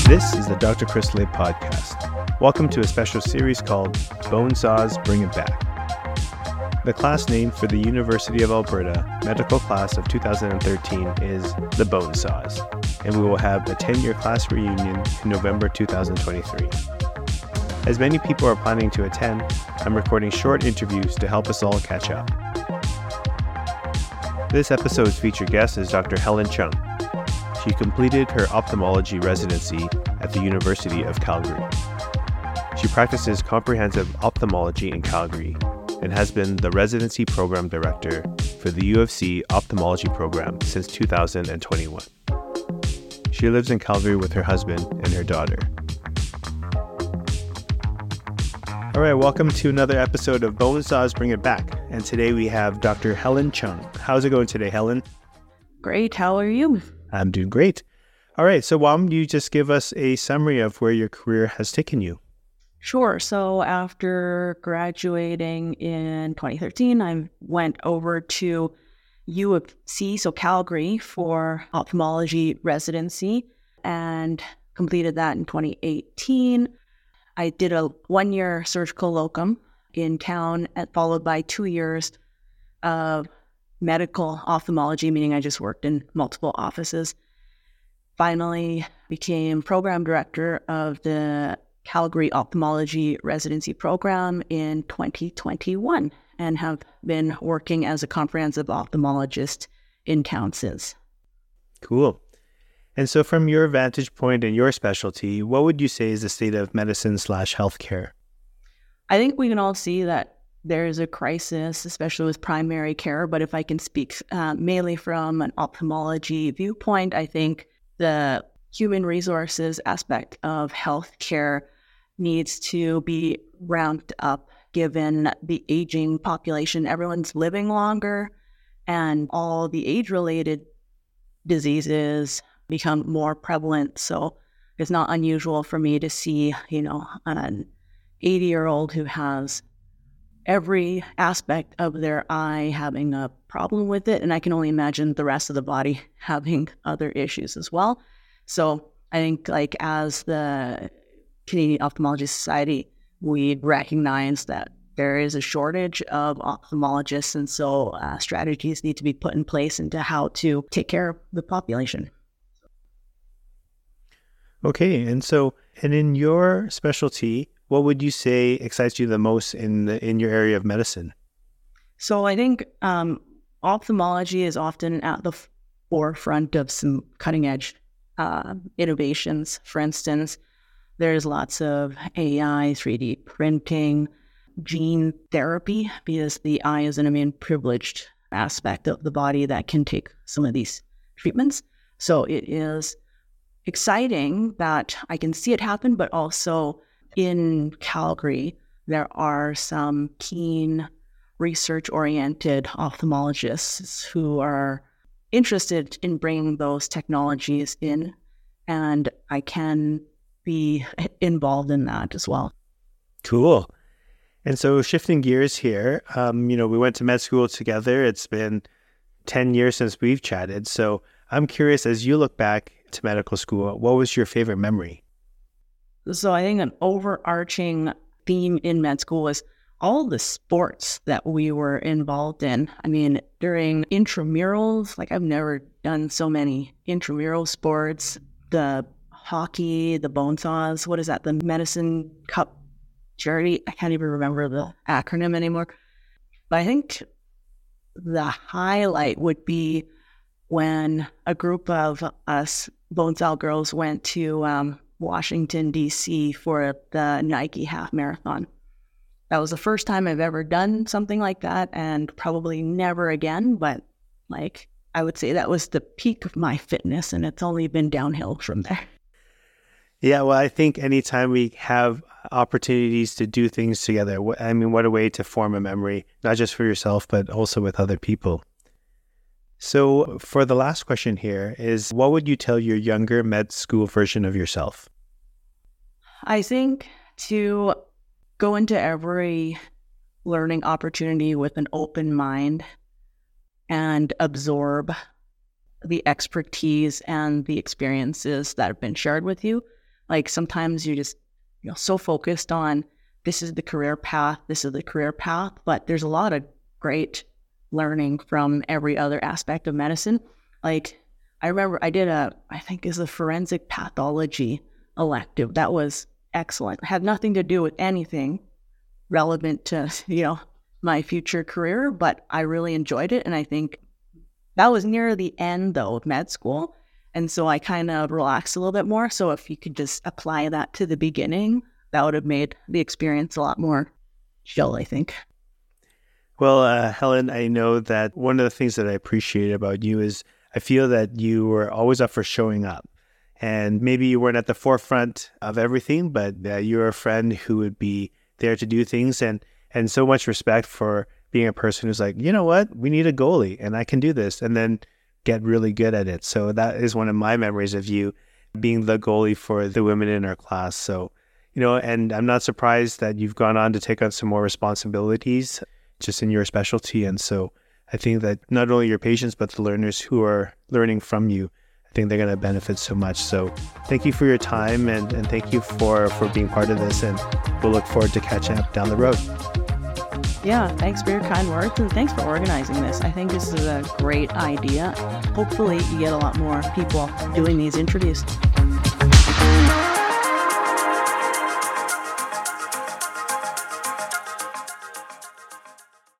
This is the Dr. Chris Lay podcast. Welcome to a special series called Bonesaws Bring It Back. The class name for the University of Alberta medical class of 2013 is the Bonesaws, and we will have a 10-year class reunion in November 2023. As many people are planning to attend, I'm recording short interviews to help us all catch up. This episode's featured guest is Dr. Helen Chung. She completed her ophthalmology residency at the University of Calgary. She practices comprehensive ophthalmology in Calgary and has been the residency program director for the U of C ophthalmology program since 2021. She lives in Calgary with her husband and her daughter. All right, welcome to another episode of Bonesaws Bring It Back. And today we have Dr. Helen Chung. How's it going today, Helen? Great. How are you? I'm doing great. All right, so why don't you just give us a summary of where your career has taken you? Sure. So after graduating in 2013, I went over to U of C, so Calgary, for ophthalmology residency and completed that in 2018. I did a 1-year surgical locum in town, followed by 2 years of medical ophthalmology, meaning I just worked in multiple offices. Finally became program director of the Calgary Ophthalmology Residency Program in 2021 and have been working as a comprehensive ophthalmologist in town since. Cool. And so from your vantage point and your specialty, what would you say is the state of medicine/healthcare? I think we can all see that there is a crisis, especially with primary care. But if I can speak mainly from an ophthalmology viewpoint, I think the human resources aspect of healthcare needs to be ramped up given the aging population. Everyone's living longer and all the age-related diseases become more prevalent. So it's not unusual for me to see, an 80-year-old who has every aspect of their eye having a problem with it. And I can only imagine the rest of the body having other issues as well. So I think as the Canadian Ophthalmology Society, we recognize that there is a shortage of ophthalmologists. And so strategies need to be put in place into how to take care of the population. Okay. And in your specialty, what would you say excites you the most in your area of medicine? So I think ophthalmology is often at the forefront of some cutting-edge innovations. For instance, there's lots of AI, 3D printing, gene therapy, because the eye is an immune-privileged aspect of the body that can take some of these treatments. So it is exciting that I can see it happen, but also in Calgary, there are some keen research-oriented ophthalmologists who are interested in bringing those technologies in, and I can be involved in that as well. Cool. And so shifting gears here, we went to med school together. It's been 10 years since we've chatted. So I'm curious, as you look back to medical school, what was your favorite memory? So I think an overarching theme in med school was all the sports that we were involved in. I mean, during intramurals, I've never done so many intramural sports. The hockey, the Bonesaws, what is that? The Medicine Cup charity? I can't even remember the acronym anymore. But I think the highlight would be when a group of us Bonesaw girls went to Washington, D.C. for the Nike Half Marathon. That was the first time I've ever done something like that, and probably never again, but I would say that was the peak of my fitness, and it's only been downhill from there. Yeah, well, I think anytime we have opportunities to do things together, what a way to form a memory, not just for yourself, but also with other people. So for the last question here is, what would you tell your younger med school version of yourself? I think to go into every learning opportunity with an open mind and absorb the expertise and the experiences that have been shared with you. Like sometimes you're just, so focused on this is the career path, but there's a lot of great learning from every other aspect of medicine. Like I remember I did I think it's a forensic pathology elective. That was excellent. It had nothing to do with anything relevant to, my future career, but I really enjoyed it. And I think that was near the end though of med school. And so I kind of relaxed a little bit more. So if you could just apply that to the beginning, that would have made the experience a lot more chill, I think. Well, Helen, I know that one of the things that I appreciate about you is I feel that you were always up for showing up. And maybe you weren't at the forefront of everything, but you're a friend who would be there to do things. And so much respect for being a person who's like, you know what, we need a goalie and I can do this. And then get really good at it. So that is one of my memories of you being the goalie for the women in our class. So, and I'm not surprised that you've gone on to take on some more responsibilities just in your specialty. And so I think that not only your patients, but the learners who are learning from you, I think they're going to benefit so much. So thank you for your time and thank you for being part of this. And we'll look forward to catching up down the road. Yeah, thanks for your kind words and thanks for organizing this. I think this is a great idea. Hopefully you get a lot more people doing these interviews.